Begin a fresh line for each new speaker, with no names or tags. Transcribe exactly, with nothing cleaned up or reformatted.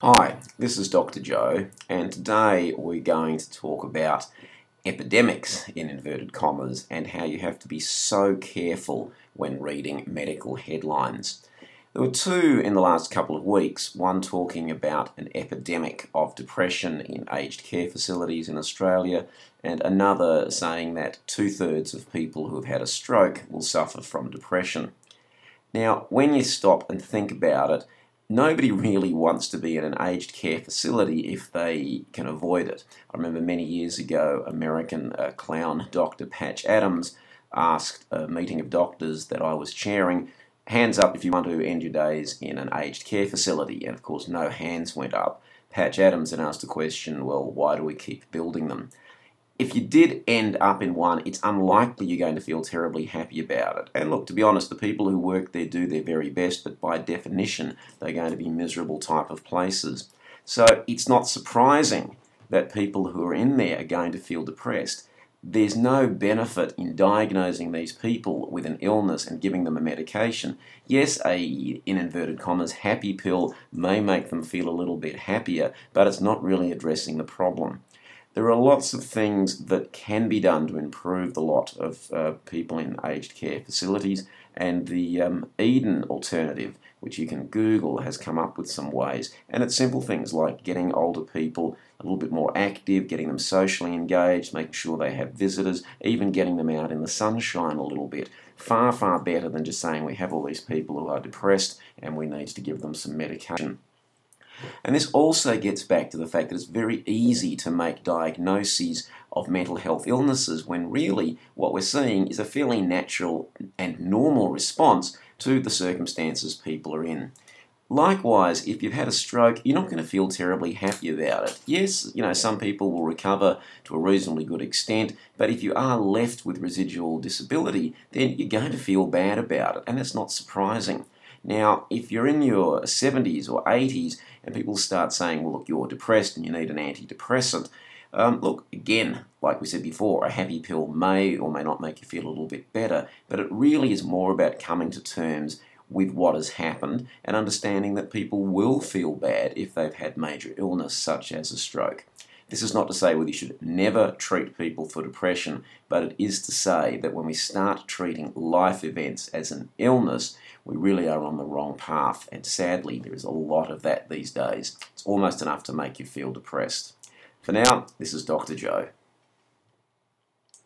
Hi, this is Doctor Joe, and today we're going to talk about epidemics in inverted commas and how you have to be so careful when reading medical headlines. There were two in the last couple of weeks, one talking about an epidemic of depression in aged care facilities in Australia, and another saying that two-thirds of people who have had a stroke will suffer from depression. Now, when you stop and think about it, nobody really wants to be in an aged care facility if they can avoid it. I remember many years ago, American uh, clown Doctor Patch Adams asked a meeting of doctors that I was chairing, hands up if you want to end your days in an aged care facility, and of course no hands went up. Patch Adams then asked the question, well, why do we keep building them? If you did end up in one, it's unlikely you're going to feel terribly happy about it. And look, to be honest, the people who work there do their very best, but by definition, they're going to be miserable type of places. So it's not surprising that people who are in there are going to feel depressed. There's no benefit in diagnosing these people with an illness and giving them a medication. Yes, a, in inverted commas, happy pill may make them feel a little bit happier, but it's not really addressing the problem. There are lots of things that can be done to improve the lot of uh, people in aged care facilities, and the um, Eden alternative, which you can Google, has come up with some ways. And it's simple things like getting older people a little bit more active, getting them socially engaged, making sure they have visitors, even getting them out in the sunshine a little bit. Far, far better than just saying we have all these people who are depressed and we need to give them some medication. And this also gets back to the fact that it's very easy to make diagnoses of mental health illnesses when really what we're seeing is a fairly natural and normal response to the circumstances people are in. Likewise, if you've had a stroke, you're not going to feel terribly happy about it. Yes, you know, some people will recover to a reasonably good extent, but if you are left with residual disability, then you're going to feel bad about it, and that's not surprising. Now, if you're in your seventies or eighties and people start saying, well, look, you're depressed and you need an antidepressant, um, look, again, like we said before, a happy pill may or may not make you feel a little bit better, but it really is more about coming to terms with what has happened and understanding that people will feel bad if they've had major illness such as a stroke. This is not to say whether you should never treat people for depression, but it is to say that when we start treating life events as an illness, we really are on the wrong path, and sadly there is a lot of that these days. It's almost enough to make you feel depressed. For now, this is Doctor Joe.